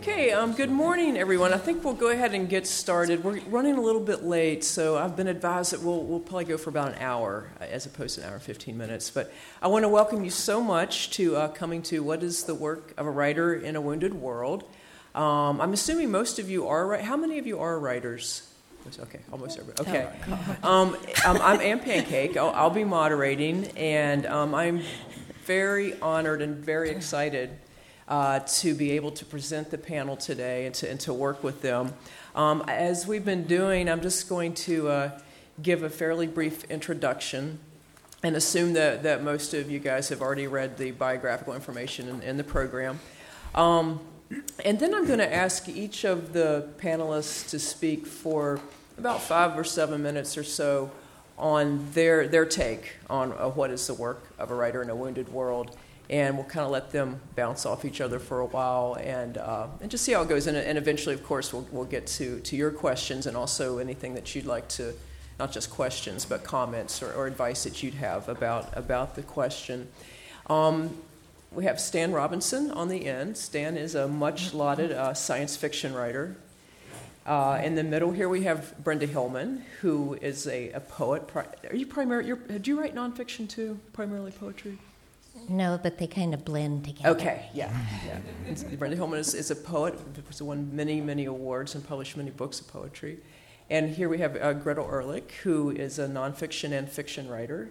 Okay, good morning, everyone. I think we'll go ahead and get started. We're running a little bit late, so I've been advised that we'll probably go for about an hour as opposed to an hour and 15 minutes. But I want to welcome you so much to coming to What is the Work of a Writer in a Wounded World. I'm assuming most of you are, how many of you are writers? Okay, almost everybody. Okay. I'm Ann Pancake. I'll be moderating, and I'm very honored and very excited to be able to present the panel today and to work with them. As we've been doing, I'm just going to give a fairly brief introduction and assume that most of you guys have already read the biographical information in the program. And then I'm going to ask each of the panelists to speak for about 5 or 7 minutes or so on their take on what is the work of a writer in a wounded world. And we'll kind of let them bounce off each other for a while and just see how it goes. And eventually, of course, we'll get to your questions and also anything that you'd like to, not just questions, but comments or advice that you'd have about the question. We have Stan Robinson on the end. Stan is a much-lauded science fiction writer. In the middle here we have Brenda Hillman, who is a poet. Do you write nonfiction too, primarily poetry? No, but they kind of blend together. Okay, yeah. Brenda Hillman is a poet who's won many, many awards and published many books of poetry. And here we have Gretel Ehrlich, who is a nonfiction and fiction writer.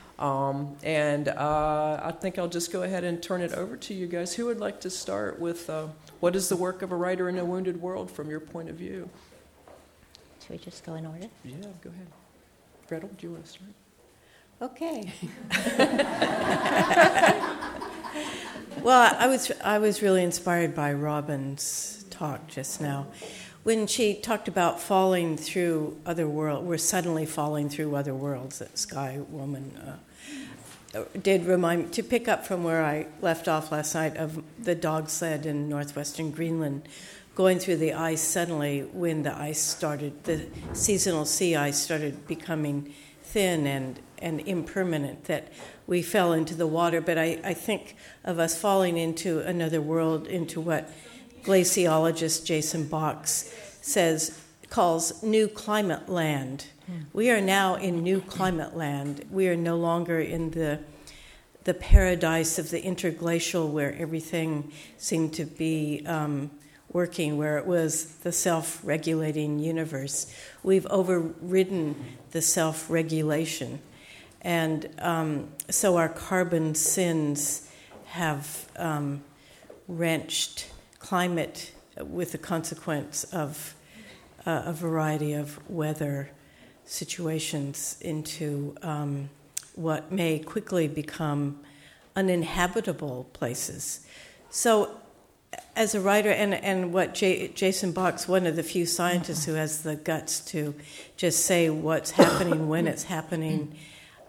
I think I'll just go ahead and turn it over to you guys. Who would like to start with what is the work of a writer in a wounded world from your point of view? Should we just go in order? Yeah, go ahead. Gretel, do you want to start? Okay. Well, I was really inspired by Robin's talk just now. When she talked about falling through other worlds, we're suddenly falling through other worlds, that Sky Woman did remind me, to pick up from where I left off last night, of the dog sled in northwestern Greenland, going through the ice suddenly when the ice started, the seasonal sea ice started becoming thin and impermanent, that we fell into the water. But I think of us falling into another world, into what glaciologist Jason Box calls new climate land. We are now in new climate land. We are no longer in the paradise of the interglacial, where everything seemed to be working, where it was the self-regulating universe. We've overridden the self-regulation. And so our carbon sins have wrenched climate, with the consequence of a variety of weather situations, into what may quickly become uninhabitable places. So as a writer, and what Jason Box, one of the few scientists who has the guts to just say what's happening when it's happening,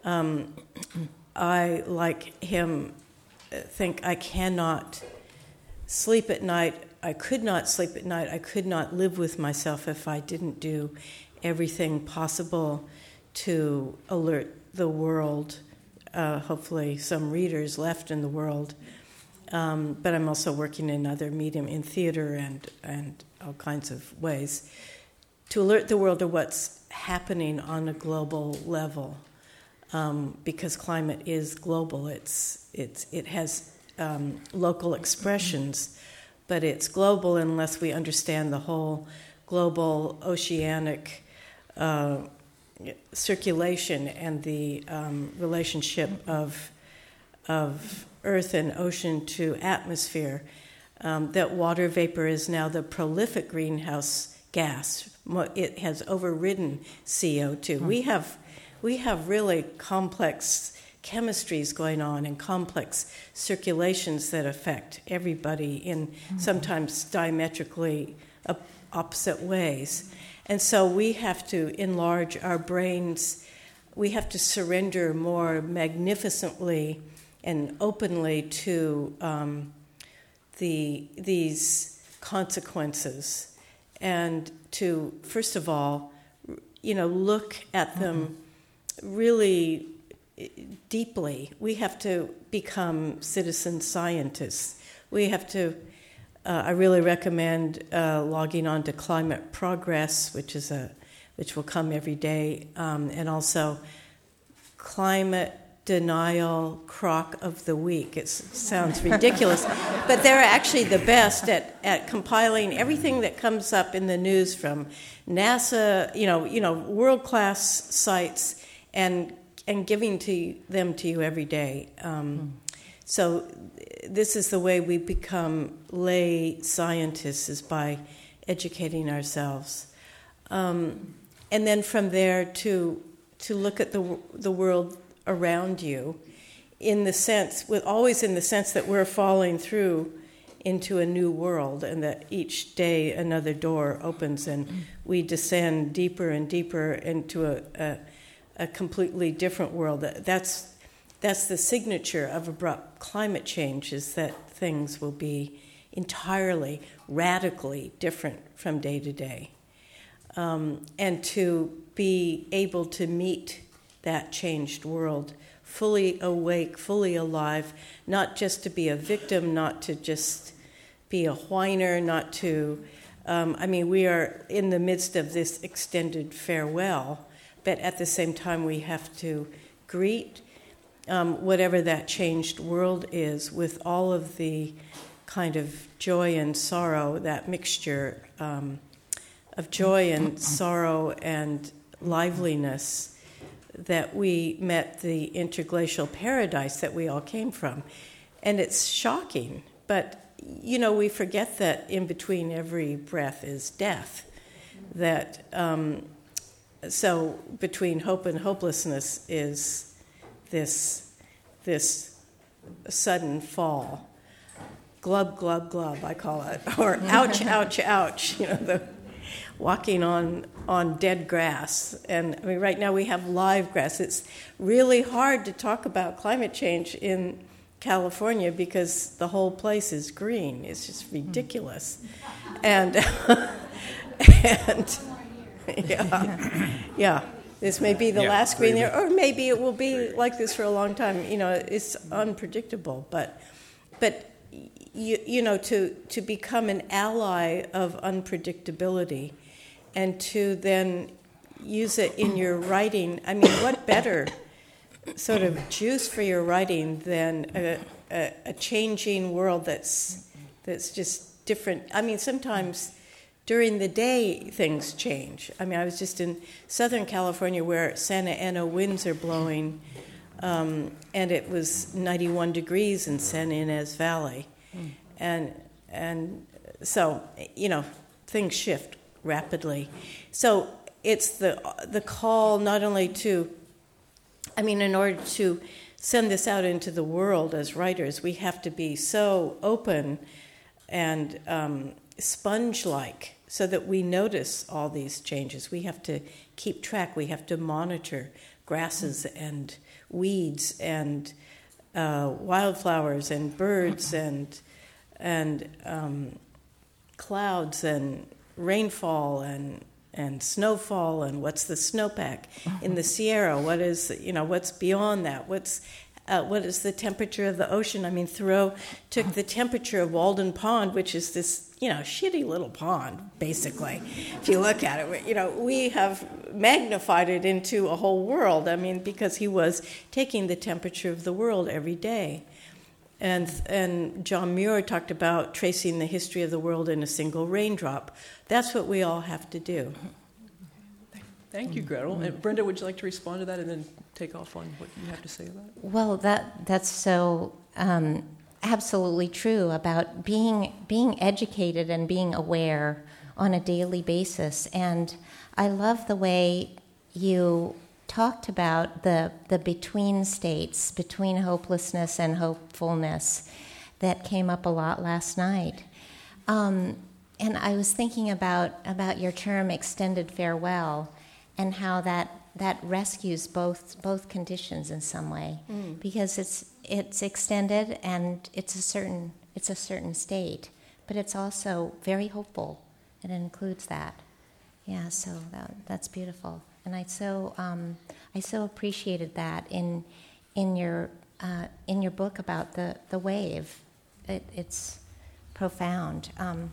I, like him, think I cannot sleep at night. I could not sleep at night. I could not live with myself if I didn't do everything possible to alert the world, hopefully some readers left in the world. But I'm also working in other medium, in theater and all kinds of ways, to alert the world of what's happening on a global level. Because climate is global. It has local expressions, but it's global unless we understand the whole global oceanic circulation and the relationship of Earth and ocean to atmosphere. That water vapor is now the prolific greenhouse gas. It has overridden CO2. We have really complex chemistries going on and complex circulations that affect everybody in sometimes diametrically opposite ways. And so we have to enlarge our brains. We have to surrender more magnificently and openly to these consequences, and to, first of all, look at them really deeply. We have to become citizen scientists. We have to I really recommend logging on to Climate Progress, which will come every day, and also Climate Denial Crock of the Week. It sounds ridiculous, but they're actually the best at compiling everything that comes up in the news from NASA, world-class sites, and giving them to you every day. So this is the way we become lay scientists, is by educating ourselves. And then from there to look at the world around you, always in the sense that we're falling through into a new world, and that each day another door opens and we descend deeper and deeper into a completely different world. That's the signature of abrupt climate change, is that things will be entirely, radically different from day to day. And to be able to meet that changed world fully awake, fully alive, not just to be a victim, not to just be a whiner, not to... we are in the midst of this extended farewell, but at the same time we have to greet whatever that changed world is with all of the kind of joy and sorrow, that mixture of joy and sorrow and liveliness that we met the interglacial paradise that we all came from. And it's shocking, but we forget that in between every breath is death. That so between hope and hopelessness is this sudden fall. Glub, glub, glub, I call it. Or ouch, ouch, ouch, the walking on dead grass. And right now we have live grass. It's really hard to talk about climate change in California because the whole place is green. It's just ridiculous. And yeah. This may be the last green there, or maybe it will be like this for a long time. It's unpredictable. But to become an ally of unpredictability, and to then use it in your writing. What better sort of juice for your writing than a changing world that's just different? Sometimes during the day, things change. I was just in Southern California where Santa Ana winds are blowing, and it was 91 degrees in San Ynez Valley. And so, things shift rapidly. So it's the call not only to, in order to send this out into the world as writers, we have to be so open and sponge-like, so that we notice all these changes. We have to keep track. We have to monitor grasses and weeds and wildflowers and birds and clouds and rainfall and snowfall, and what's the snowpack in the Sierra? What is what's beyond that? What is the temperature of the ocean? Thoreau took the temperature of Walden Pond, which is this shitty little pond, basically. If you look at it, we have magnified it into a whole world. Because he was taking the temperature of the world every day. And John Muir talked about tracing the history of the world in a single raindrop. That's what we all have to do. Thank you, Gretel. And Brenda, would you like to respond to that and then take off on what you have to say about it? Well, that's so absolutely true about being educated and being aware on a daily basis. And I love the way you talked about the between states, between hopelessness and hopefulness, that came up a lot last night. And I was thinking about your term extended farewell, and how that rescues both conditions in some way, because it's extended and it's a certain state, but it's also very hopeful. It includes that. Yeah, so that's beautiful, and I so appreciated that in your book about the wave. It's profound.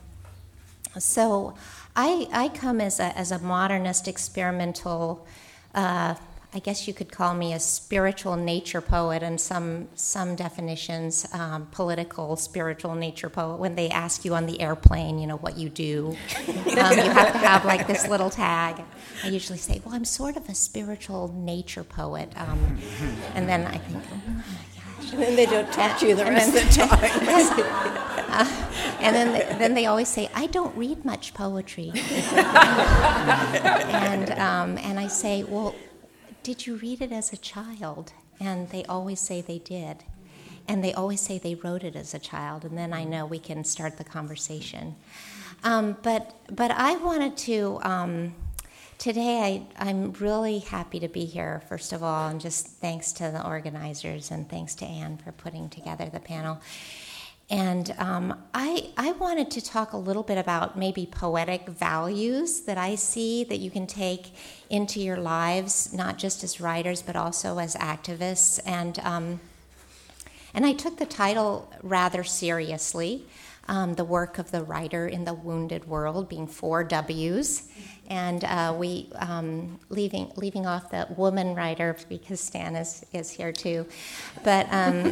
So I come as a modernist experimental, I guess you could call me a spiritual nature poet, and some definitions, political spiritual nature poet. When they ask you on the airplane, what you do, you have to have like this little tag. I usually say, well, I'm sort of a spiritual nature poet, and then I think, oh my gosh. And then they don't talk to you the rest of the time. And then they always say, I don't read much poetry. And I say, well, did you read it as a child? And they always say they did. And they always say they wrote it as a child. And then I know we can start the conversation. But I wanted to, today I'm really happy to be here, first of all, and just thanks to the organizers and thanks to Anne for putting together the panel. And I wanted to talk a little bit about maybe poetic values that I see that you can take into your lives, not just as writers, but also as activists. And I took the title rather seriously, the work of the writer in the wounded world, being 4 W's. And we leaving off the woman writer because Stan is here too, but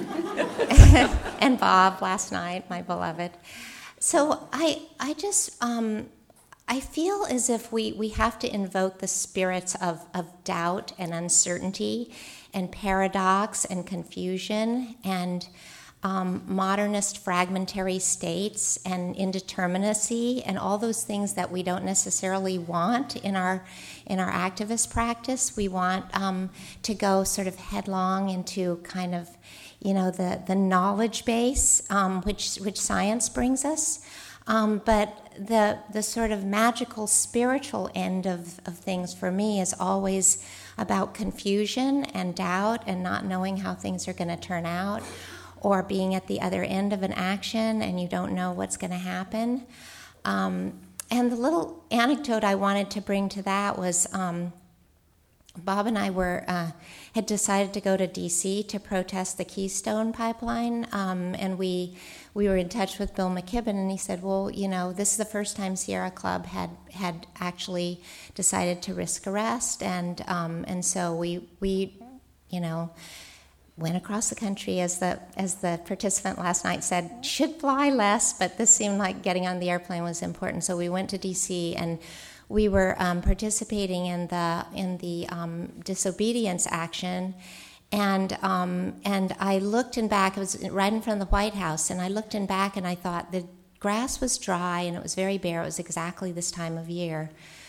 and Bob last night, my beloved. So I just I feel as if we have to invoke the spirits of doubt and uncertainty and paradox and confusion and modernist fragmentary states and indeterminacy and all those things that we don't necessarily want in our activist practice. We want to go sort of headlong into kind of the knowledge base which science brings us, but the sort of magical spiritual end of things for me is always about confusion and doubt and not knowing how things are going to turn out, or being at the other end of an action and you don't know what's going to happen. And the little anecdote I wanted to bring to that was Bob and I had decided to go to D.C. to protest the Keystone Pipeline, and we were in touch with Bill McKibben, and he said, well, this is the first time Sierra Club had actually decided to risk arrest, and so we went across the country, as the participant last night said, should fly less, but this seemed like getting on the airplane was important. So we went to D.C. and we were participating in the disobedience action, and I looked in back. It was right in front of the White House, and I looked in back and I thought the grass was dry and it was very bare. It was exactly this time of year.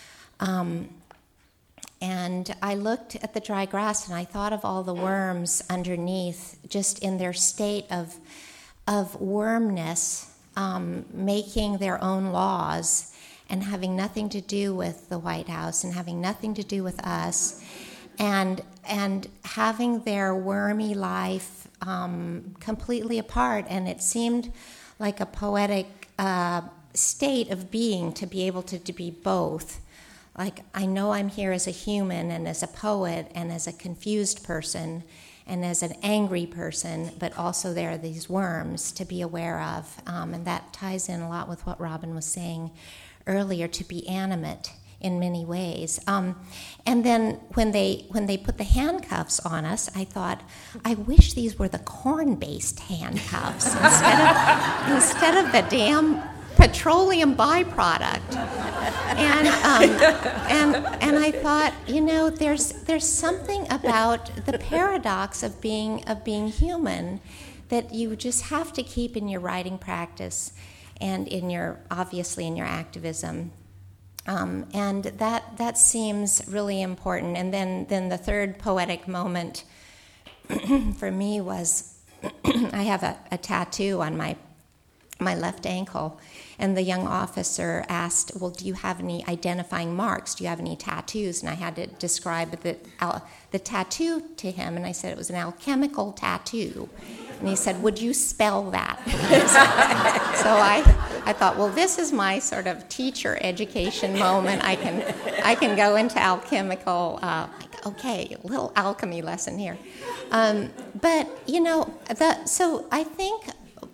And I looked at the dry grass and I thought of all the worms underneath, just in their state of wormness, making their own laws and having nothing to do with the White House and having nothing to do with us, and having their wormy life completely apart. And it seemed like a poetic state of being to be able to be both. Like, I know I'm here as a human and as a poet and as a confused person and as an angry person, but also there are these worms to be aware of. And that ties in a lot with what Robin was saying earlier, to be animate in many ways. And then when they put the handcuffs on us, I thought, I wish these were the corn-based handcuffs instead of the damn petroleum byproduct. And I thought, there's something about the paradox of being human that you just have to keep in your writing practice and obviously in your activism. And that seems really important. And then the third poetic moment for me was I have a tattoo on my left ankle, and the young officer asked, well, do you have any identifying marks? Do you have any tattoos? And I had to describe the tattoo to him, and I said it was an alchemical tattoo. And he said, would you spell that, please? So I thought, well, this is my sort of teacher education moment. I can go into alchemical, okay, a little alchemy lesson here. But, so I think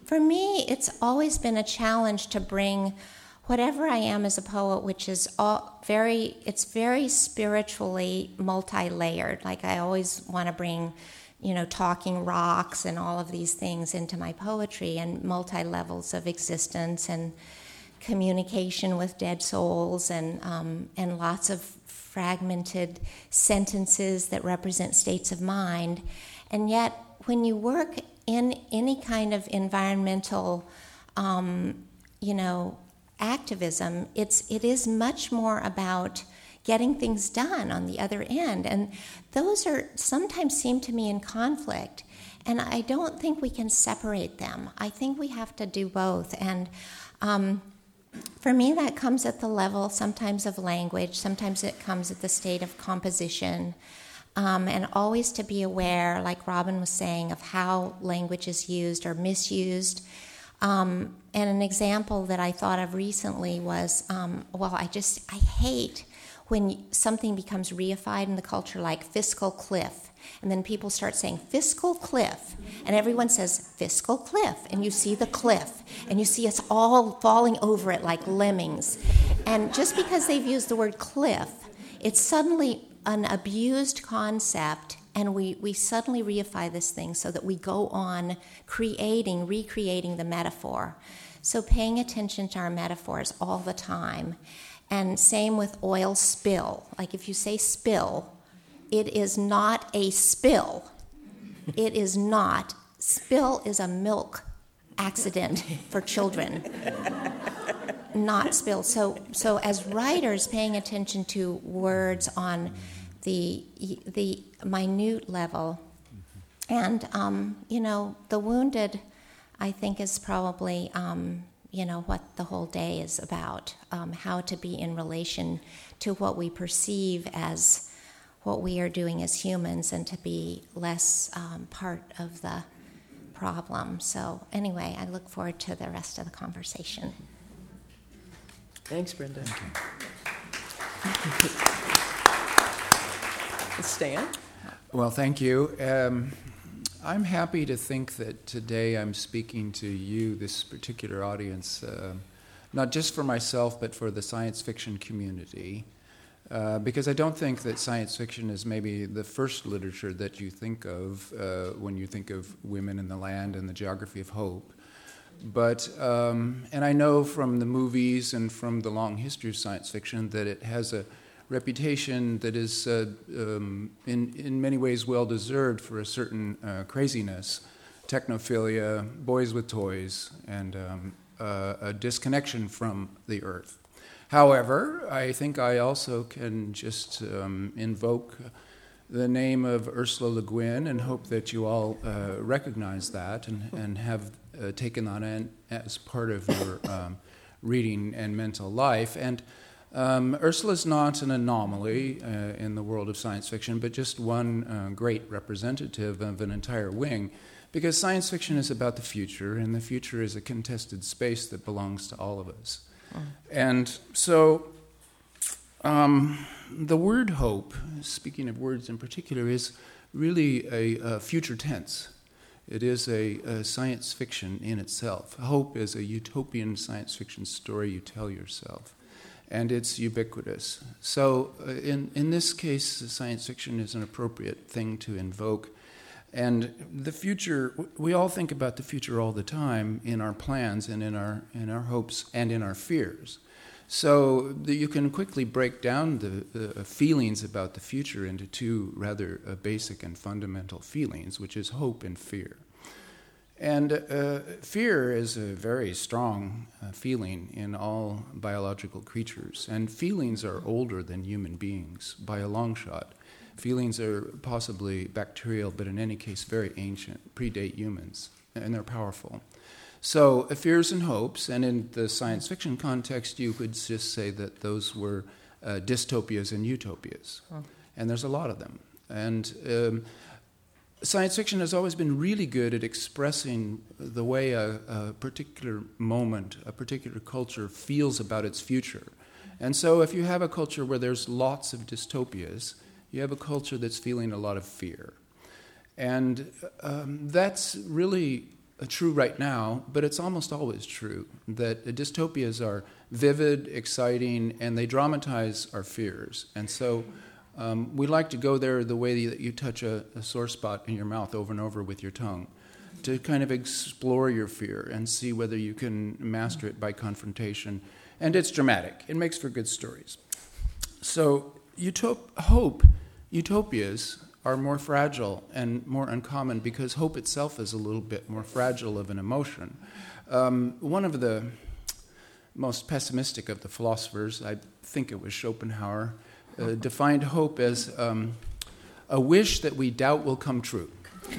For me, it's always been a challenge to bring whatever I am as a poet, which is it's very spiritually multi-layered. Like I always want to bring, talking rocks and all of these things into my poetry, and multi-levels of existence and communication with dead souls, and lots of fragmented sentences that represent states of mind. And yet, when you work in any kind of environmental, activism, it is much more about getting things done on the other end. And those sometimes seem to me in conflict. And I don't think we can separate them. I think we have to do both. And for me, that comes at the level sometimes of language, sometimes it comes at the state of composition, and always to be aware, like Robin was saying, of how language is used or misused. And an example that I thought of recently was, I hate when something becomes reified in the culture, like fiscal cliff. And then people start saying fiscal cliff, and everyone says fiscal cliff, and you see the cliff, and you see us all falling over it like lemmings. And just because they've used the word cliff, it's suddenly an abused concept, and we suddenly reify this thing so that we go on recreating the metaphor. So paying attention to our metaphors all the time. And same with oil spill. Like if you say spill, it is not a spill. It is not. Spill is a milk accident for children. Not spill. So as writers, paying attention to words on the minute level. And, the wounded, I think, is probably, what the whole day is about, how to be in relation to what we perceive as what we are doing as humans, and to be less part of the problem. So anyway, I look forward to the rest of the conversation. Thanks, Brenda. Stan? Well, thank you. I'm happy to think that today I'm speaking to you, this particular audience, not just for myself, but for the science fiction community. Because I don't think that science fiction is maybe the first literature that you think of when you think of women in the land and the geography of hope. But, and I know from the movies and from the long history of science fiction that it has a reputation that is in many ways well-deserved for a certain craziness, technophilia, boys with toys, and a disconnection from the earth. However, I think I also can just invoke the name of Ursula Le Guin and hope that you all recognize that and have taken that in as part of your reading and mental life. And Ursula's not an anomaly in the world of science fiction, but just one great representative of an entire wing, because science fiction is about the future, and the future is a contested space that belongs to all of us. And so the word hope, speaking of words in particular, is really a future tense. It is a science fiction in itself. Hope is a utopian science fiction story you tell yourself, and it's ubiquitous. So in this case, science fiction is an appropriate thing to invoke. And the future, we all think about the future all the time in our plans and in our hopes and in our fears. So you can quickly break down the feelings about the future into two rather basic and fundamental feelings, which is hope and fear. And fear is a very strong feeling in all biological creatures, and feelings are older than human beings by a long shot. Feelings are possibly bacterial, but in any case very ancient, predate humans, and they're powerful. So fears and hopes, and in the science fiction context, you could just say that those were dystopias and utopias. And there's a lot of them. And science fiction has always been really good at expressing the way a particular moment, a particular culture feels about its future. And so if you have a culture where there's lots of dystopias, you have a culture that's feeling a lot of fear. And that's really true right now, but it's almost always true, that dystopias are vivid, exciting, and they dramatize our fears. And so we like to go there the way that you touch a sore spot in your mouth over and over with your tongue, to kind of explore your fear and see whether you can master it by confrontation. And it's dramatic. It makes for good stories. So utopias are more fragile and more uncommon because hope itself is a little bit more fragile of an emotion. One of the most pessimistic of the philosophers, I think it was Schopenhauer, defined hope as a wish that we doubt will come true.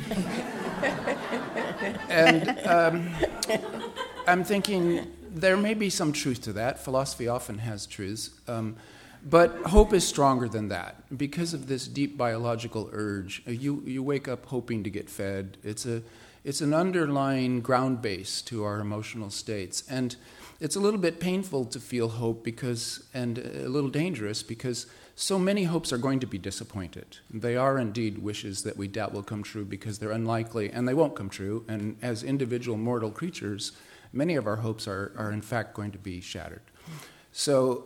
And I'm thinking there may be some truth to that. Philosophy often has truths. But hope is stronger than that because of this deep biological urge. You wake up hoping to get fed. It's an underlying ground base to our emotional states. And it's a little bit painful to feel hope and a little dangerous because so many hopes are going to be disappointed. They are indeed wishes that we doubt will come true because they're unlikely and they won't come true. And as individual mortal creatures, many of our hopes are in fact going to be shattered. So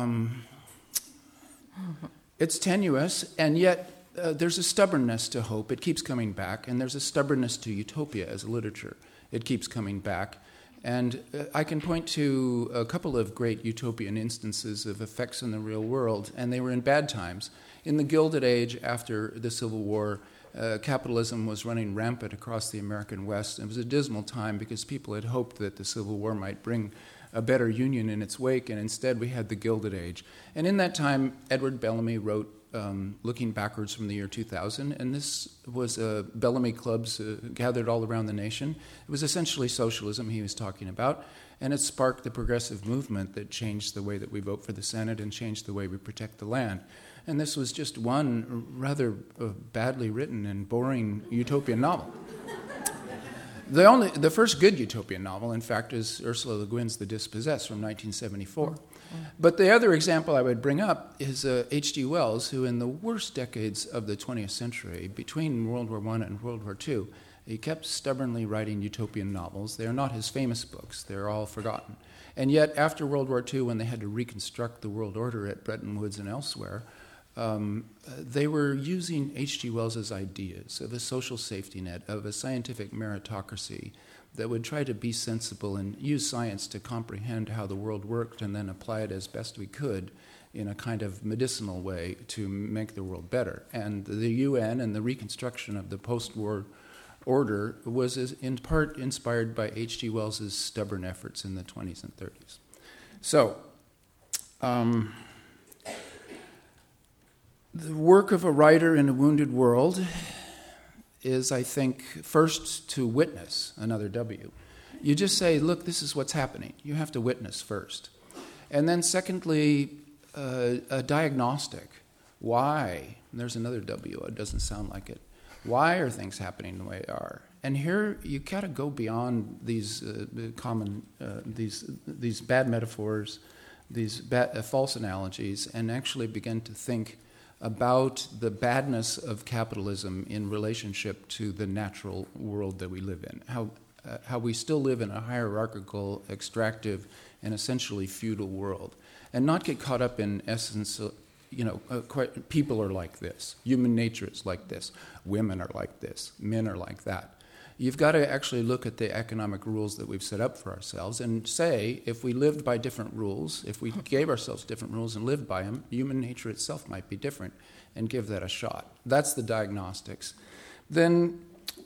it's tenuous, and yet there's a stubbornness to hope. It keeps coming back, and there's a stubbornness to utopia as a literature. It keeps coming back. And I can point to a couple of great utopian instances of effects in the real world, and they were in bad times. In the Gilded Age, after the Civil War, capitalism was running rampant across the American West. It was a dismal time because people had hoped that the Civil War might bring a better union in its wake, and instead we had the Gilded Age. And in that time, Edward Bellamy wrote Looking Backwards from the Year 2000, and this was Bellamy clubs gathered all around the nation. It was essentially socialism he was talking about, and it sparked the progressive movement that changed the way that we vote for the Senate and changed the way we protect the land. And this was just one rather badly written and boring utopian novel. The first good utopian novel, in fact, is Ursula Le Guin's The Dispossessed from 1974. But the other example I would bring up is H.G. Wells, who in the worst decades of the 20th century, between World War I and World War II, he kept stubbornly writing utopian novels. They are not his famous books. They're all forgotten. And yet, after World War II, when they had to reconstruct the world order at Bretton Woods and elsewhere, they were using H.G. Wells's ideas of a social safety net, of a scientific meritocracy that would try to be sensible and use science to comprehend how the world worked and then apply it as best we could in a kind of medicinal way to make the world better. And the UN and the reconstruction of the post-war order was in part inspired by H.G. Wells's stubborn efforts in the 20s and 30s. So, the work of a writer in a wounded world is, I think, first to witness another W. You just say, look, this is what's happening. You have to witness first. And then secondly, a diagnostic. Why? And there's another W. It doesn't sound like it. Why are things happening the way they are? And here you got to go beyond these these bad metaphors, these false analogies, and actually begin to think about the badness of capitalism in relationship to the natural world that we live in, how we still live in a hierarchical, extractive, and essentially feudal world, and not get caught up in essence. People are like this. Human nature is like this. Women are like this. Men are like that. You've got to actually look at the economic rules that we've set up for ourselves and say, if we lived by different rules, if we gave ourselves different rules and lived by them, human nature itself might be different, and give that a shot. That's the diagnostics. Then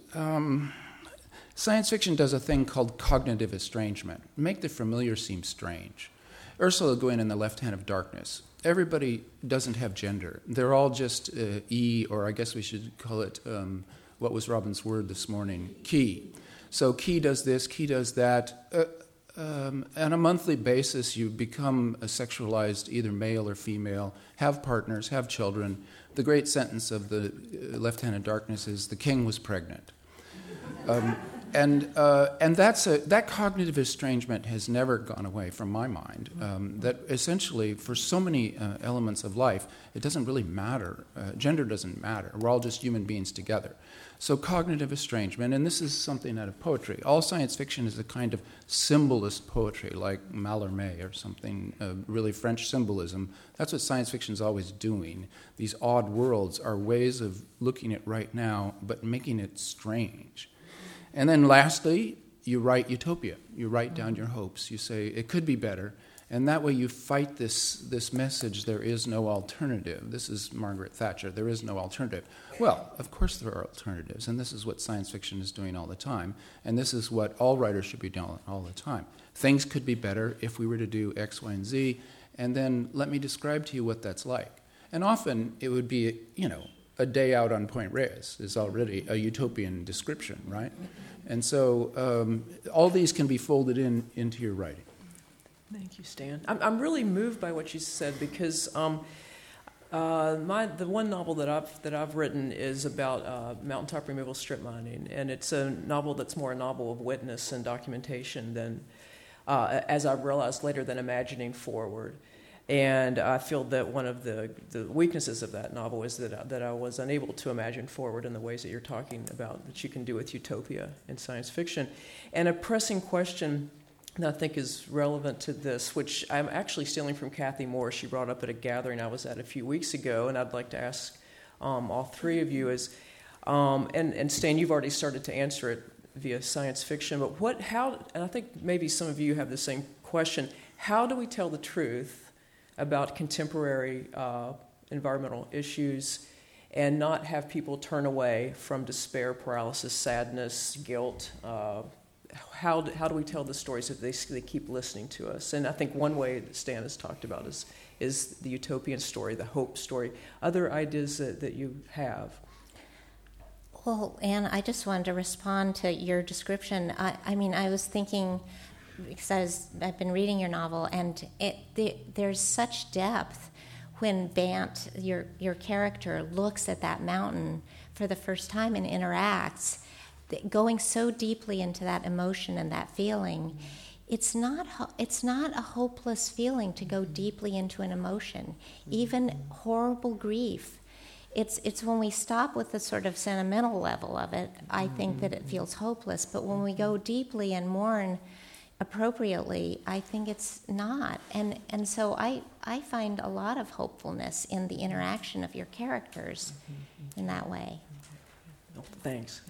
science fiction does a thing called cognitive estrangement. Make the familiar seem strange. Ursula Le Guin in The Left Hand of Darkness. Everybody doesn't have gender. They're all just E, or I guess we should call it... what was Robin's word this morning? Key. So Key does this, Key does that. On a monthly basis, you become a sexualized, either male or female, have partners, have children. The great sentence of The Left Hand of Darkness is, the king was pregnant. that cognitive estrangement has never gone away from my mind. That essentially, for so many elements of life, it doesn't really matter. Gender doesn't matter. We're all just human beings together. So cognitive estrangement, and this is something out of poetry. All science fiction is a kind of symbolist poetry, like Mallarmé or something, really French symbolism. That's what science fiction is always doing. These odd worlds are ways of looking at right now, but making it strange. And then lastly, you write utopia. You write down your hopes. You say, it could be better. And that way you fight this message, there is no alternative. This is Margaret Thatcher, there is no alternative. Well, of course there are alternatives, and this is what science fiction is doing all the time, and this is what all writers should be doing all the time. Things could be better if we were to do X, Y, and Z, and then let me describe to you what that's like. And often it would be, a day out on Point Reyes is already a utopian description, right? And so all these can be folded into your writing. Thank you, Stan. I'm really moved by what you said because the one novel that I've written is about mountaintop removal strip mining, and it's a novel that's more a novel of witness and documentation than, as I've realized later, than imagining forward. And I feel that one of the weaknesses of that novel is that I was unable to imagine forward in the ways that you're talking about that you can do with utopia in science fiction. And a pressing question that I think is relevant to this, which I'm actually stealing from Kathy Moore. She brought up at a gathering I was at a few weeks ago, and I'd like to ask all three of you is, and Stan, you've already started to answer it via science fiction, but and I think maybe some of you have the same question, how do we tell the truth about contemporary environmental issues and not have people turn away from despair, paralysis, sadness, guilt? How do we tell the stories if they keep listening to us? And I think one way that Stan has talked about is the utopian story, the hope story. Other ideas that you have? Well, Anne, I just wanted to respond to your description. I was thinking, because I've been reading your novel, and there's such depth when Bant, your character, looks at that mountain for the first time and interacts, going so deeply into that emotion and that feeling. It's not a hopeless feeling to go deeply into an emotion, even horrible grief. It's when we stop with the sort of sentimental level of it, I think that it feels hopeless. But when we go deeply and mourn appropriately, I think it's not. And so I find a lot of hopefulness in the interaction of your characters in that way. Thanks.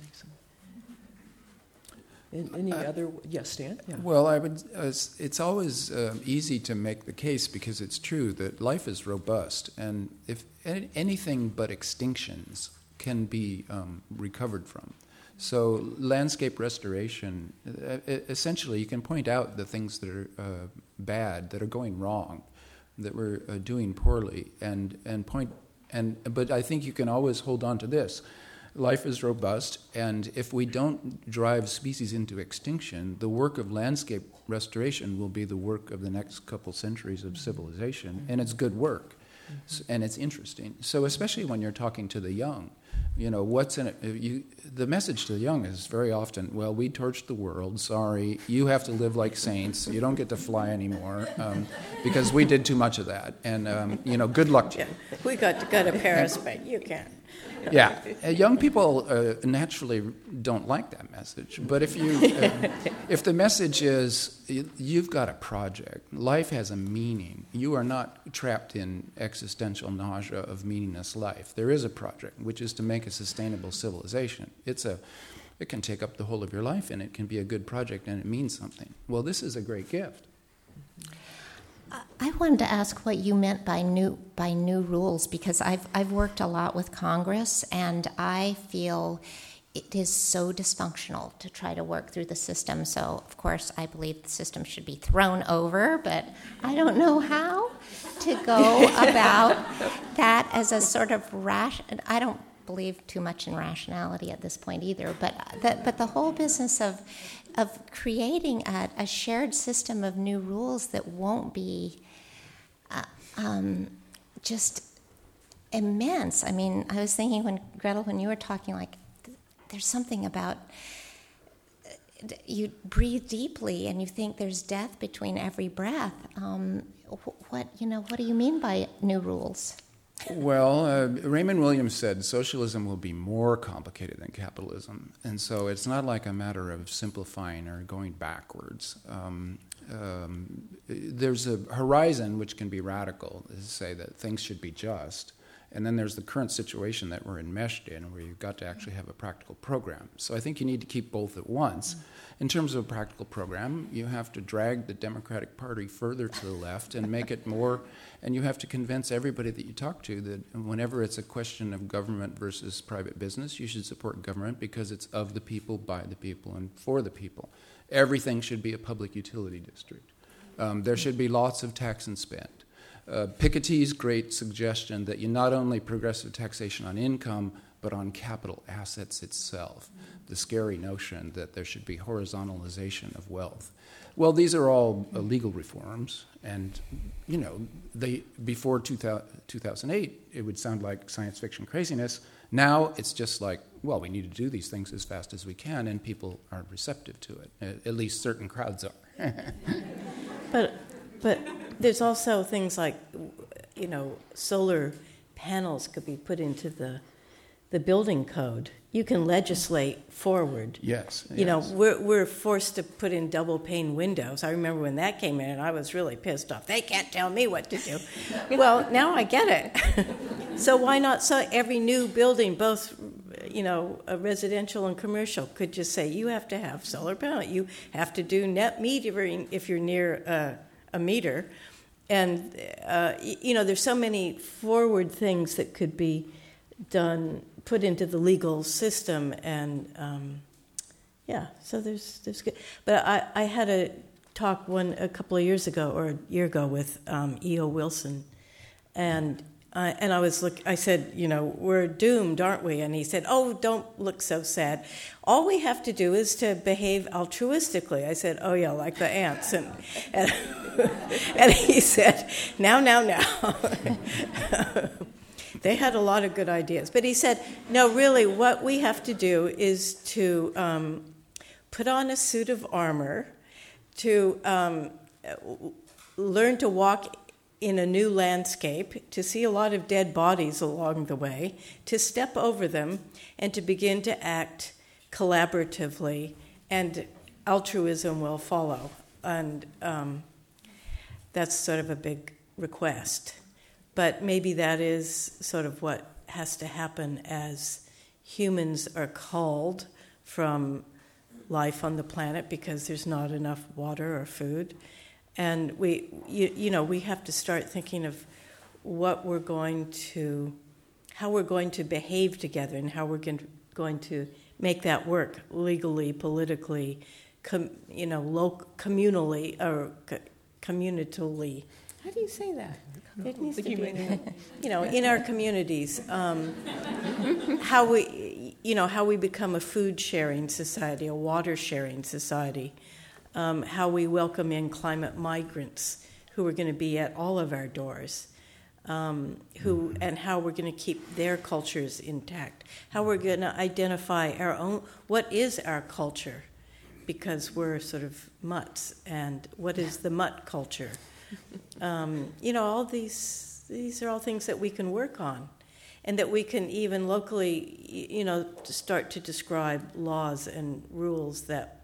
Any other? Yes, Stan? Yeah. Well, I would. It's always easy to make the case, because it's true that life is robust, and if anything but extinctions can be recovered from. So landscape restoration, essentially, you can point out the things that are bad, that are going wrong, that we're doing poorly, but I think you can always hold on to this. Life is robust, and if we don't drive species into extinction, the work of landscape restoration will be the work of the next couple centuries of civilization, and it's good work, and it's interesting. So especially when you're talking to the young, what's in it? The message to the young is very often, well, we torched the world, sorry, you have to live like saints, you don't get to fly anymore, because we did too much of that, and, good luck to you. We got to go to Paris, but you can't. Yeah, young people naturally don't like that message. But if if the message is you've got a project, life has a meaning, you are not trapped in existential nausea of meaningless life. There is a project, which is to make a sustainable civilization. It can take up the whole of your life, and it can be a good project, and it means something. Well, this is a great gift. I wanted to ask what you meant by new rules, because I've worked a lot with Congress, and I feel it is so dysfunctional to try to work through the system. So, of course, I believe the system should be thrown over, but I don't know how to go about that as a sort of I don't believe too much in rationality at this point either, but the whole business of creating a shared system of new rules that won't be just immense. I mean, I was thinking when you were talking, like, there's something about you breathe deeply and you think there's death between every breath. What do you mean by new rules? Well, Raymond Williams said socialism will be more complicated than capitalism, and so it's not like a matter of simplifying or going backwards. There's a horizon which can be radical, to say that things should be just, and then there's the current situation that we're enmeshed in, where you've got to actually have a practical program. So I think you need to keep both at once. In terms of a practical program, you have to drag the Democratic Party further to the left and make it more, and you have to convince everybody that you talk to that whenever it's a question of government versus private business, you should support government because it's of the people, by the people, and for the people. Everything should be a public utility district. There should be lots of tax and spend. Piketty's great suggestion that you not only progressive taxation on income, but on capital assets itself, the scary notion that there should be horizontalization of wealth. Well, these are all legal reforms, and before 2008, it would sound like science fiction craziness. Now it's just like, well, we need to do these things as fast as we can, and people are receptive to it. At least certain crowds are. But there's also things like, solar panels could be put into the building code. You can legislate forward. Yes. We're forced to put in double pane windows. I remember when that came in, and I was really pissed off. They can't tell me what to do. Well, now I get it. So why not? So every new building, both a residential and commercial, could just say you have to have solar panel. You have to do net metering if you're near a meter. And there's so many forward things that could be done, put into the legal system, and so there's good. But I had a talk a couple of years ago or a year ago with E.O. Wilson, and I said, we're doomed, aren't we? And he said, oh, don't look so sad. All we have to do is to behave altruistically. I said, oh yeah, like the ants, and he said, now. They had a lot of good ideas. But he said, no, really, what we have to do is to put on a suit of armor, to learn to walk in a new landscape, to see a lot of dead bodies along the way, to step over them, and to begin to act collaboratively, and altruism will follow. And that's sort of a big request. But maybe that is sort of what has to happen as humans are culled from life on the planet because there's not enough water or food. And we have to start thinking of how we're going to behave together and how we're going to make that work legally, politically, communally, or communitally. How do you say that? It needs to be, in our communities, how we become a food sharing society, a water sharing society, how we welcome in climate migrants who are going to be at all of our doors, and how we're going to keep their cultures intact, how we're going to identify our own, what is our culture, because we're sort of mutts, and what is the mutt culture? All these are all things that we can work on, and that we can even locally, start to describe laws and rules that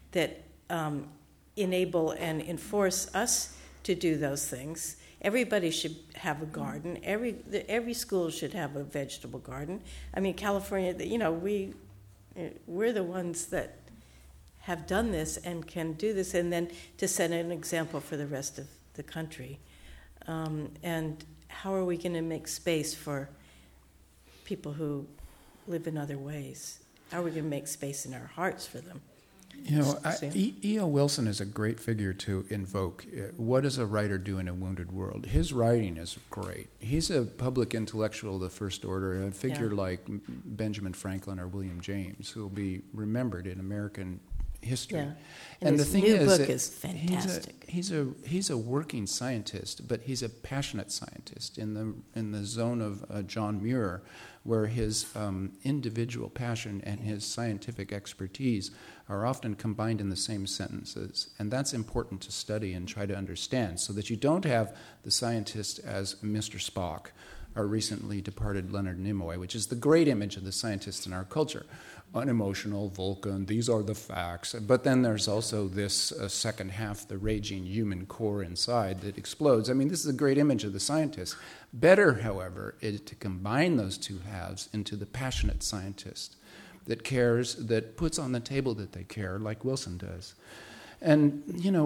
enable and enforce us to do those things. Everybody should have a garden. Every school should have a vegetable garden. I mean, California, we're the ones that have done this and can do this, and then to set an example for the rest of the country. And how are we going to make space for people who live in other ways? How are we going to make space in our hearts for them? E.O. Wilson is a great figure to invoke. What does a writer do in a wounded world? His writing is great. He's a public intellectual of the first order, a figure like Benjamin Franklin or William James, who will be remembered in American Yeah. And his the thing new is, book is fantastic. He's a working scientist, but he's a passionate scientist in the zone of John Muir, where his individual passion and his scientific expertise are often combined in the same sentences. And that's important to study and try to understand, so that you don't have the scientist as Mr. Spock, or recently departed Leonard Nimoy, which is the great image of the scientist in our culture. Unemotional, Vulcan, these are the facts. But then there's also this second half, the raging human core inside that explodes. I mean, this is a great image of the scientist. Better, however, is to combine those two halves into the passionate scientist that cares, that puts on the table that they care, like Wilson does. And,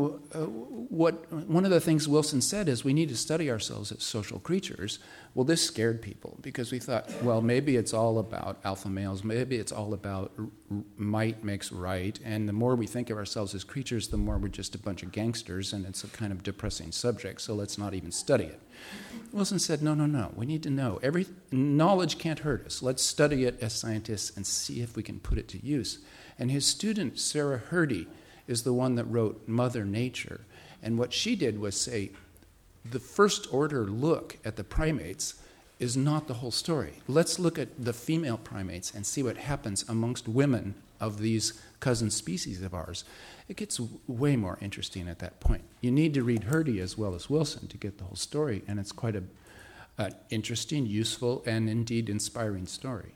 one of the things Wilson said is we need to study ourselves as social creatures. Well, this scared people because we thought, well, maybe it's all about alpha males, maybe it's all about might makes right, and the more we think of ourselves as creatures, the more we're just a bunch of gangsters, and it's a kind of depressing subject, so let's not even study it. Wilson said, no, we need to know. Knowledge can't hurt us. Let's study it as scientists and see if we can put it to use. And his student, Sarah Hrdy, is the one that wrote Mother Nature. And what she did was say, the first order look at the primates is not the whole story. Let's look at the female primates and see what happens amongst women of these cousin species of ours. It gets way more interesting at that point. You need to read Hrdy as well as Wilson to get the whole story, and it's quite an interesting, useful, and indeed inspiring story.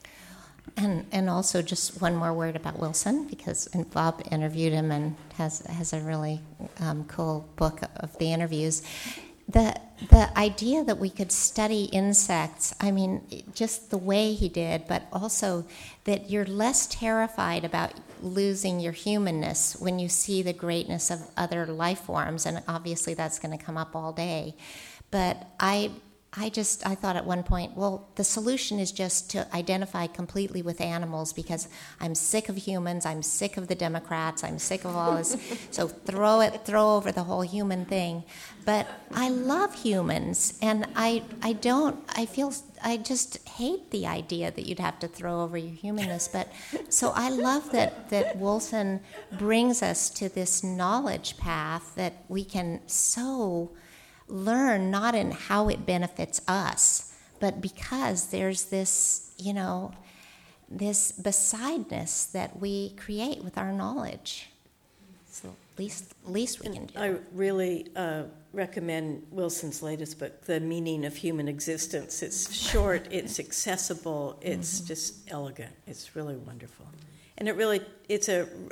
And also just one more word about Wilson, because Bob interviewed him and has a really cool book of the interviews. The idea that we could study insects, I mean, just the way he did, but also that you're less terrified about losing your humanness when you see the greatness of other life forms, and obviously that's going to come up all day. But I thought at one point, well, the solution is just to identify completely with animals because I'm sick of humans, I'm sick of the Democrats, I'm sick of all this. So throw over the whole human thing. But I love humans, and I just hate the idea that you'd have to throw over your humanness. But so I love that Wilson brings us to this knowledge path that we can so learn, not in how it benefits us, but because there's this, this besideness that we create with our knowledge. So least we can do. I really recommend Wilson's latest book, The Meaning of Human Existence. It's short, it's accessible, it's just elegant. It's really wonderful, and it's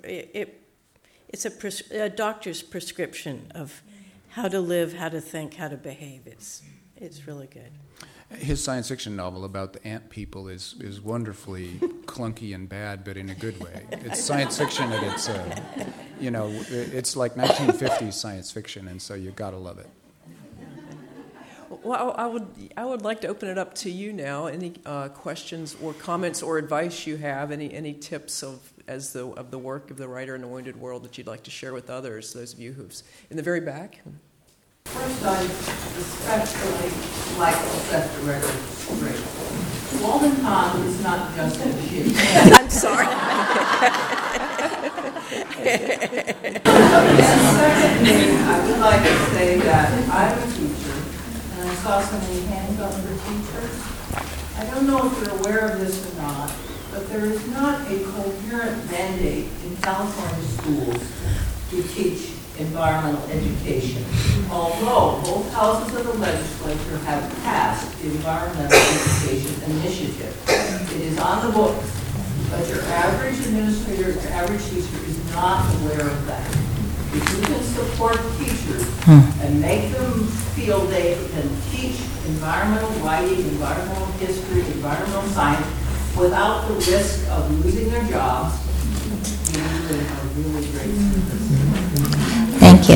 a doctor's prescription of how to live, how to think, how to behave. It's really good. His science fiction novel about the ant people is wonderfully clunky and bad, but in a good way. It's science fiction, and it's it's like 1950s science fiction, and so you gotta love it. Well, I would like to open it up to you now. Any questions or comments or advice you have? Any tips of the work of the writer in the Wounded World that you'd like to share with others? Those of you who's in the very back. First, I especially like to set the record straight. Walden Pond is not just a shoe. I'm sorry. And secondly, I would like to say that I'm a teacher, and I saw so many hands up for teachers. I don't know if you're aware of this or not, but there is not a coherent mandate in California schools to teach environmental education, although both houses of the legislature have passed the Environmental Education Initiative. It is on the books, but your average administrator, your average teacher is not aware of that. If you can support teachers and make them feel they can teach environmental writing, environmental history, environmental science without the risk of losing their jobs, you're doing a really great service. Thank you.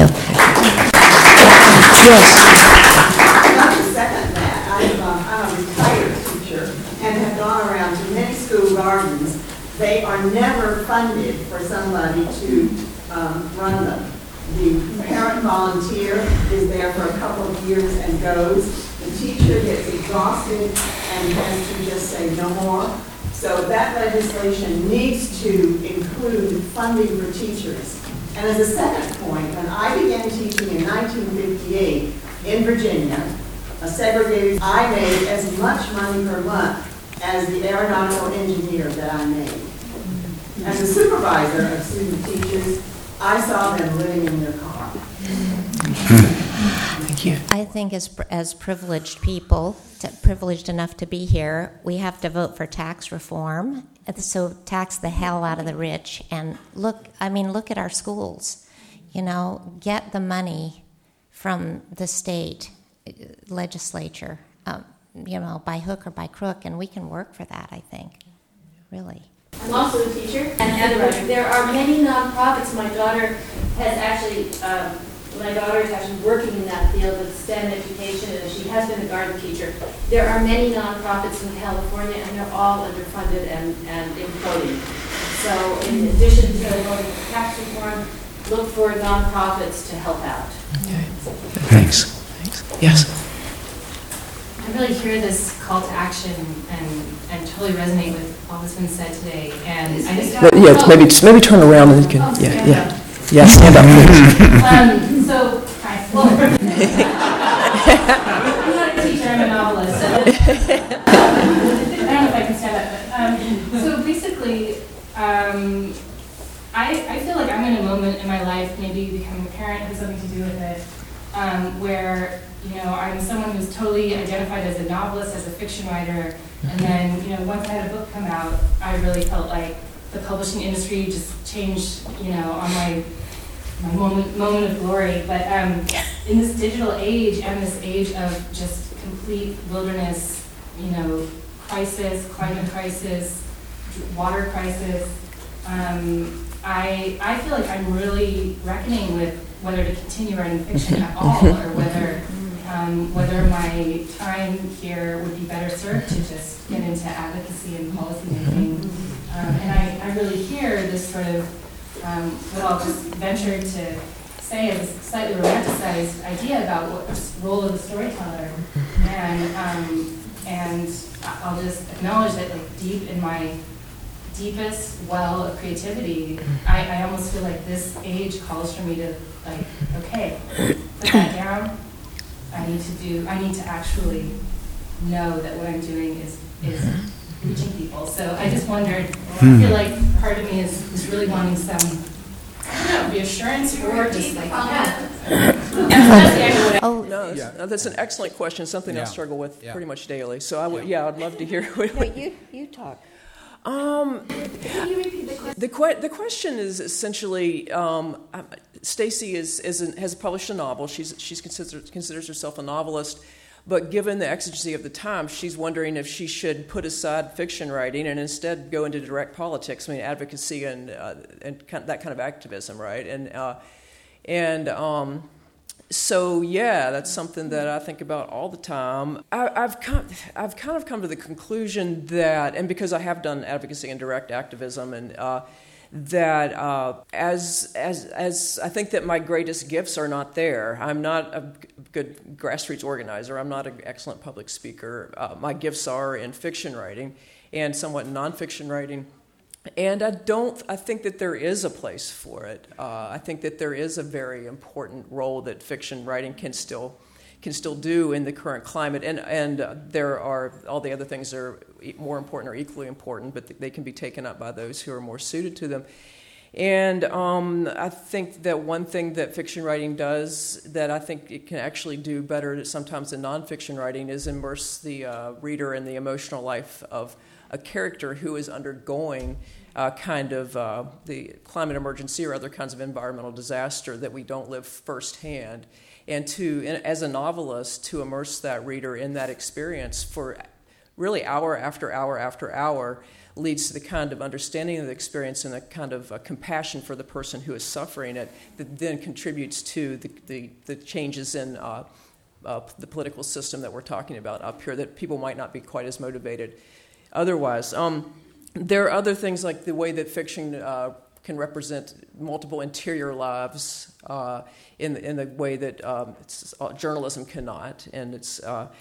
Yes. Not to second that, I'm a retired teacher and have gone around to many school gardens. They are never funded for somebody to run them. The parent volunteer is there for a couple of years and goes. The teacher gets exhausted and has to just say no more. So that legislation needs to include funding for teachers. And as a second point, when I began teaching in 1958 in Virginia, a segregated, I made as much money per month as the aeronautical engineer that I made. As a supervisor of student teachers, I saw them living in their car. Thank you. I think as privileged people, privileged enough to be here, we have to vote for tax reform. So tax the hell out of the rich. And look at our schools. Get the money from the state legislature, by hook or by crook, and we can work for that, I think, really. I'm also a teacher, and there are many nonprofits. My daughter is actually working in that field of STEM education, and she has been a garden teacher. There are many nonprofits in California, and they're all underfunded and imploding. So in addition to voting for tax reform, look for nonprofits to help out. Okay. Thanks. Yes? I really hear this call to action and totally resonate with all that's been said today. And I just maybe turn around and you can. Yeah, stand up, please. I'm not a teacher, I'm a novelist. I don't know if I can stand up. So basically, I feel like I'm in a moment in my life, maybe becoming a parent has something to do with it, where I'm someone who's totally identified as a novelist, as a fiction writer, and then once I had a book come out, I really felt like the publishing industry just changed, on my moment of glory. But in this digital age and this age of just complete wilderness, crisis, climate crisis, water crisis, I feel like I'm really reckoning with whether to continue writing fiction at all, or whether my time here would be better served to just get into advocacy and policy making. And I really hear this sort of what I'll just venture to say is a slightly romanticized idea about what the role of the storyteller. And I'll just acknowledge that, like, deep in my deepest well of creativity, I almost feel like this age calls for me to, like, okay, put that down. I need to actually know that what I'm doing is reaching people. So I just wondered, I feel like part of me is really wanting some, reassurance or just like, that's an excellent question, something I struggle with pretty much daily. So I'd love to hear what You talk. Can you repeat the question? The question is essentially, Stacy has published a novel. She considers herself a novelist, but given the exigency of the time, she's wondering if she should put aside fiction writing and instead go into direct politics. I mean, advocacy and that kind of activism, right? So that's something that I think about all the time. I've kind of come to the conclusion that, and because I have done advocacy and direct activism, and that as I think that my greatest gifts are not there. I'm not a good grassroots organizer. I'm not an excellent public speaker. My gifts are in fiction writing and somewhat nonfiction writing. And I think that there is a place for it. I think that there is a very important role that fiction writing can still do in the current climate. And there are all the other things that are more important or equally important, but they can be taken up by those who are more suited to them. And I think that one thing that fiction writing does that I think it can actually do better sometimes than nonfiction writing is immerse the reader in the emotional life of a character who is undergoing the climate emergency or other kinds of environmental disaster that we don't live firsthand. And as a novelist, to immerse that reader in that experience for really hour after hour after hour leads to the kind of understanding of the experience and the kind of compassion for the person who is suffering it that then contributes to the changes in the political system that we're talking about up here, that people might not be quite as motivated otherwise. There are other things like the way that fiction can represent multiple interior lives in the way that journalism cannot, and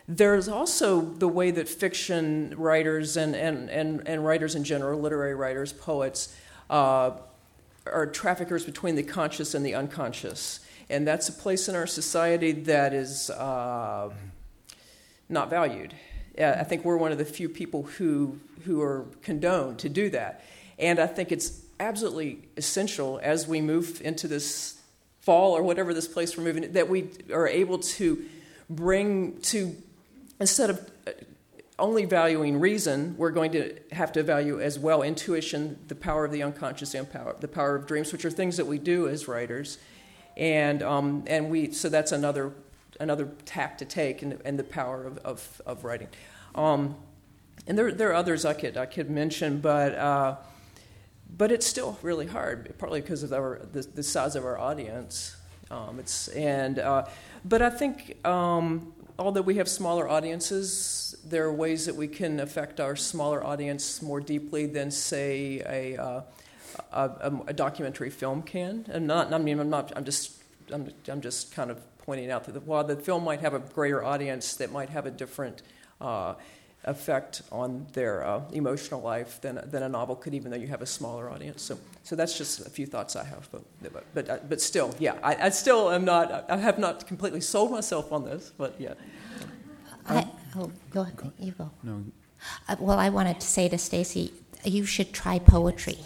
There's also the way that fiction writers and writers in general, literary writers, poets, are traffickers between the conscious and the unconscious. And that's a place in our society that is not valued. I think we're one of the few people who are condoned to do that. And I think it's absolutely essential as we move into this fall or whatever this place we're moving, that we are able to bring to, instead of only valuing reason, we're going to have to value as well intuition, the power of the unconscious, and the power of dreams, which are things that we do as writers. And so that's another tack to take in the power of writing. And there are others I could mention, but it's still really hard, partly because of the size of our audience. But I think although we have smaller audiences, there are ways that we can affect our smaller audience more deeply than, say, a documentary film can. I'm just kind of pointing out that while the film might have a greater audience that might have a different effect on their emotional life than a novel could, even though you have a smaller audience. So that's just a few thoughts I have. But still, yeah, I still am not. I have not completely sold myself on this. But yeah. Go ahead. You go. No. Well, I wanted to say to Stacy, you should try poetry,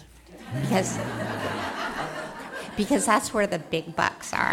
because that's where the big bucks are.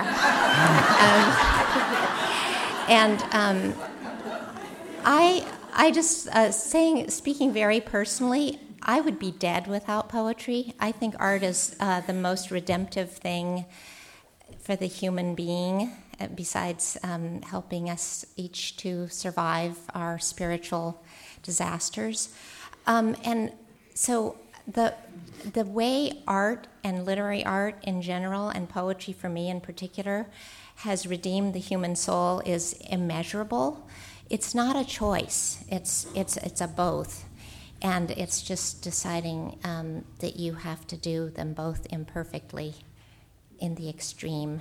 I just speaking very personally, I would be dead without poetry. I think art is the most redemptive thing for the human being, besides helping us each to survive our spiritual disasters. And so the way art and literary art in general, and poetry for me in particular, has redeemed the human soul is immeasurable. It's not a choice. It's a both, and it's just deciding that you have to do them both imperfectly, in the extreme.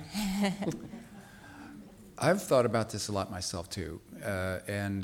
I've thought about this a lot myself too, and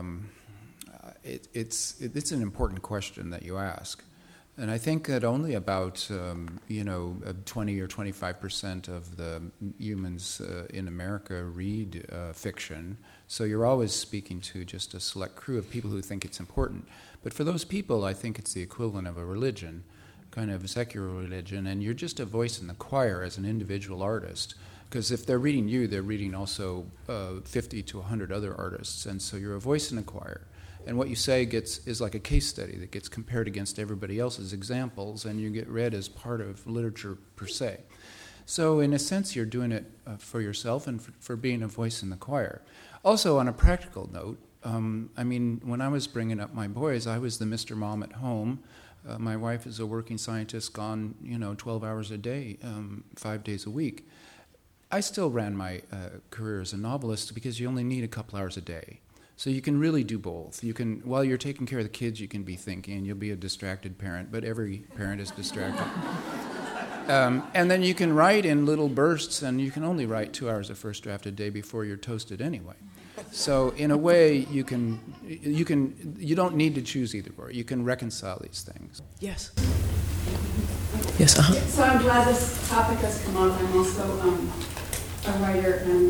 it's an important question that you ask. And I think that only about 20 or 25% of the humans in America read fiction. So you're always speaking to just a select crew of people who think it's important. But for those people, I think it's the equivalent of a religion, kind of a secular religion, and you're just a voice in the choir as an individual artist. Because if they're reading you, they're reading also 50 to 100 other artists, and so you're a voice in the choir. And what you say is like a case study that gets compared against everybody else's examples, and you get read as part of literature per se. So in a sense, you're doing it for yourself and for being a voice in the choir. Also, on a practical note, when I was bringing up my boys, I was the Mr. Mom at home. My wife is a working scientist, gone 12 hours a day, 5 days a week. I still ran my career as a novelist because you only need a couple hours a day. So you can really do both. You can, while you're taking care of the kids, you can be thinking. You'll be a distracted parent, but every parent is distracted. And then you can write in little bursts, and you can only write 2 hours of first draft a day before you're toasted anyway. So in a way, you don't need to choose either or. You can reconcile these things. Yes. Yes. So I'm glad this topic has come up. I'm also a writer and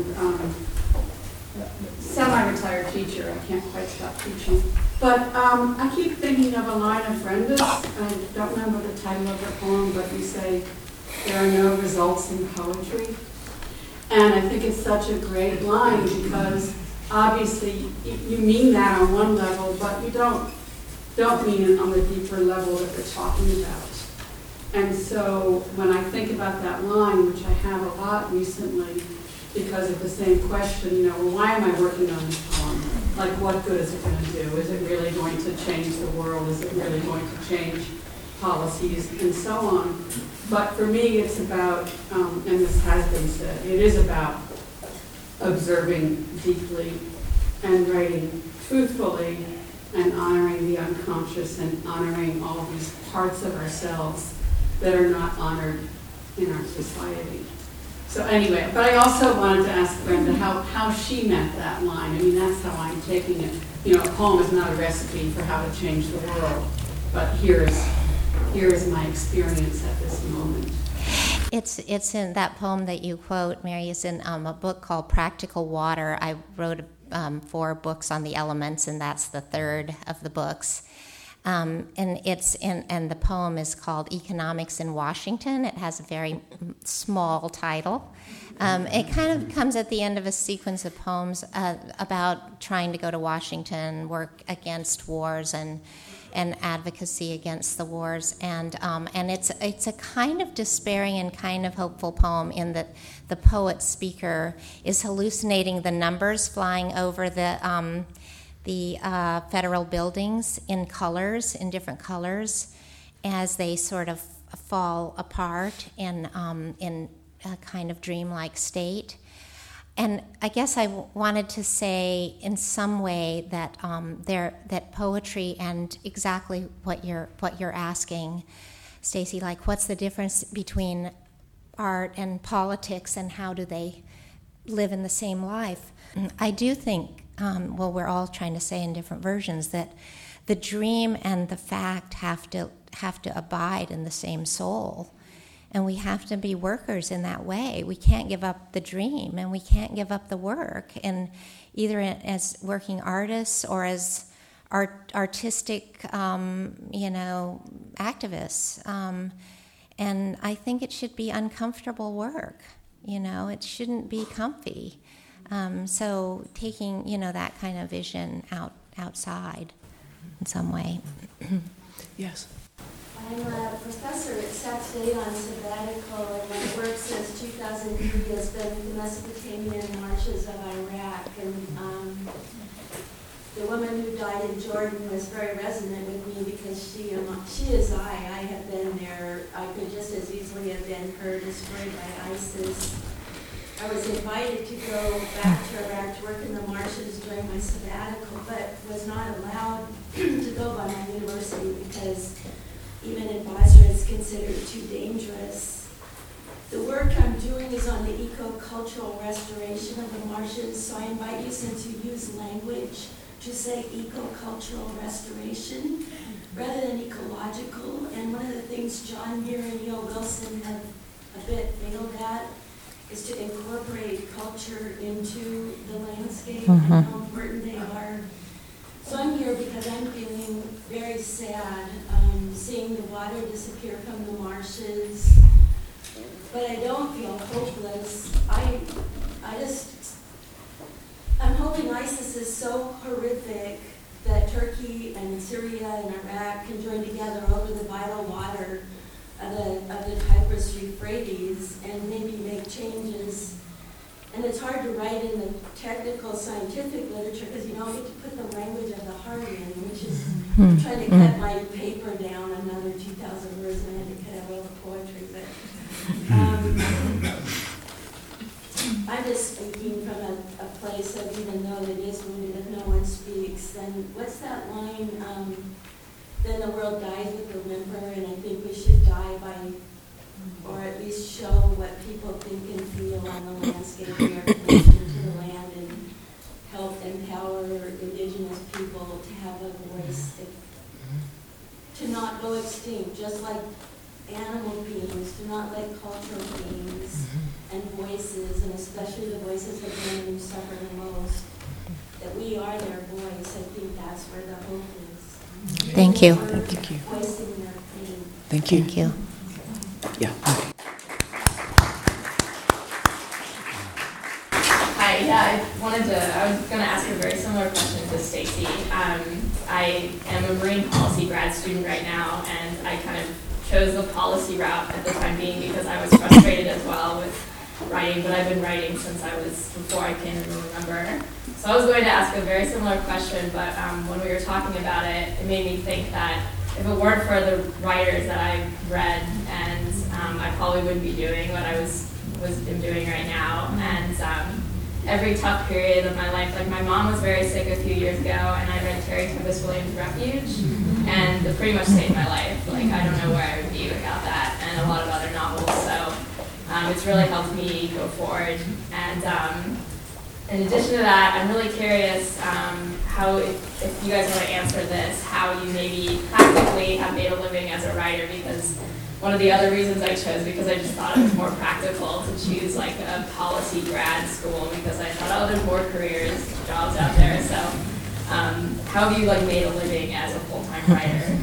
semi-retired teacher. I can't quite stop teaching. But I keep thinking of a line of Brenda's. I don't remember the title of the poem, but you say, there are no results in poetry. And I think it's such a great line because obviously you mean that on one level, but you don't mean it on the deeper level that we're talking about. And so when I think about that line, which I have a lot recently, because of the same question, why am I working on this poem? Like, what good is it going to do? Is it really going to change the world? Is it really going to change policies and so on? But for me, it's about, and this has been said, it is about observing deeply and writing truthfully and honoring the unconscious and honoring all these parts of ourselves that are not honored in our society. So anyway, but I also wanted to ask Brenda how she met that line. I mean, that's how I'm taking it. You know, a poem is not a recipe for how to change the world, but here is my experience at this moment. It's in that poem that you quote, Mary, is in a book called Practical Water. I wrote 4 books on the elements, and that's the third of the books. And the poem is called Economics in Washington. It has a very small title. It kind of comes at the end of a sequence of poems about trying to go to Washington, work against wars and advocacy against the wars, and it's a kind of despairing and kind of hopeful poem in that the poet speaker is hallucinating the numbers flying over the federal buildings in different colors, as they sort of fall apart in a kind of dreamlike state. And I guess I wanted to say in some way that that poetry and exactly what you're asking, Stacy, like what's the difference between art and politics and how do they live in the same life? I do think, we're all trying to say in different versions, that the dream and the fact have to abide in the same soul. And we have to be workers in that way. We can't give up the dream, and we can't give up the work. And either as working artists or as artistic, activists. And I think it should be uncomfortable work. It shouldn't be comfy. So taking, that kind of vision outside in some way. Yes. I'm a professor at Sac State on sabbatical, and my work since 2003 has been the Mesopotamian marches of Iraq. And the woman who died in Jordan was very resonant with me because she is I have been there. I could just as easily have been her destroyed by ISIS. I was invited to go back to Iraq to work in the marshes during my sabbatical, but was not allowed to go by my university because even in Basra it's considered too dangerous. The work I'm doing is on the eco-cultural restoration of the marshes, so I invite you, since you use language, to say eco-cultural restoration rather than ecological. And one of the things John Muir and Neil Wilson have a bit failed at is to incorporate culture into the landscape and how important they are. So I'm here because I'm feeling very sad seeing the water disappear from the marshes, but I don't feel hopeless. I'm hoping ISIS is so horrific that Turkey and Syria and Iraq can join together over the vital water of the Tigris Euphrates and maybe make changes. And it's hard to write in the technical scientific literature because you don't get to put the language of the heart in, which is I'm trying to cut my paper down another 2,000 words, and I had to cut out all the poetry. But I'm just speaking from a place of, even though it is wounded, if no one speaks, then what's that line? Then the world dies with a whimper, and I think we should die by, or at least show what people think and feel on the landscape and our connection to the land, and help empower indigenous people to have a voice, to not go extinct, just like animal beings, to not let cultural beings and voices, and especially the voices of women who suffer the most, that we are their voice. I think that's where the hope is. Thank you. Thank you. Voicing their pain. Thank you. Thank you. Yeah. Hi, I was going to ask a very similar question to Stacy. I am a marine policy grad student right now, and I kind of chose the policy route at the time being because I was frustrated as well with writing, but I've been writing since before I can remember. So I was going to ask a very similar question, but when we were talking about it, it made me think that if it weren't for the writers that I've read, and I probably wouldn't be doing what I am doing right now. And every tough period of my life, like my mom was very sick a few years ago, and I read Terry Tempest Williams' Refuge, and it pretty much saved my life. Like, I don't know where I would be without that, and a lot of other novels. So It's really helped me go forward. And in addition to that, I'm really curious how, if you guys want to answer this, how you maybe practically have made a living as a writer, because one of the other reasons I chose, because I just thought it was more practical to choose like a policy grad school, because I thought, oh, there's more careers, jobs out there. So how have you like made a living as a full-time writer?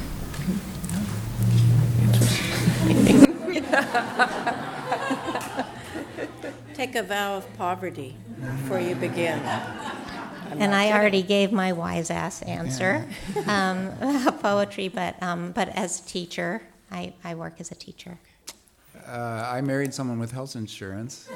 Take a vow of poverty before you begin. And I already gave my wise ass answer, poetry, but as a teacher, I work as a teacher. I married someone with health insurance.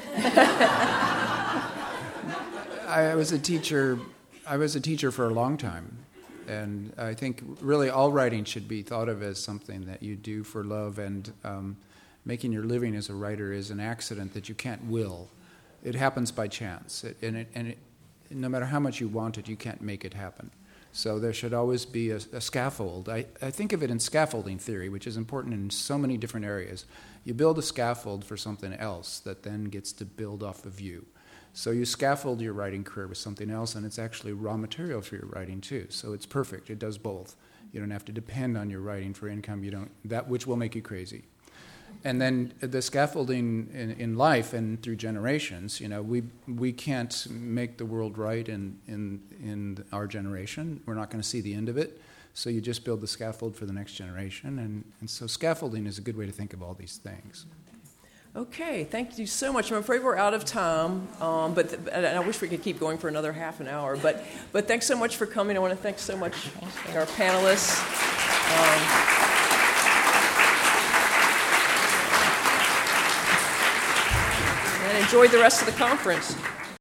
I was a teacher for a long time, and I think really all writing should be thought of as something that you do for love, and making your living as a writer is an accident that you can't will. It happens by chance, and no matter how much you want it, you can't make it happen. So there should always be a scaffold. I think of it in scaffolding theory, which is important in so many different areas. You build a scaffold for something else that then gets to build off of you. So you scaffold your writing career with something else, and it's actually raw material for your writing too. So it's perfect. It does both. You don't have to depend on your writing for income. That which will make you crazy. And then the scaffolding in life and through generations, we can't make the world right in our generation. We're not going to see the end of it. So you just build the scaffold for the next generation. And so scaffolding is a good way to think of all these things. Okay, thank you so much. I'm afraid we're out of time, but I wish we could keep going for another half an hour. But thanks so much for coming. I want to thank so much our panelists. And enjoy the rest of the conference.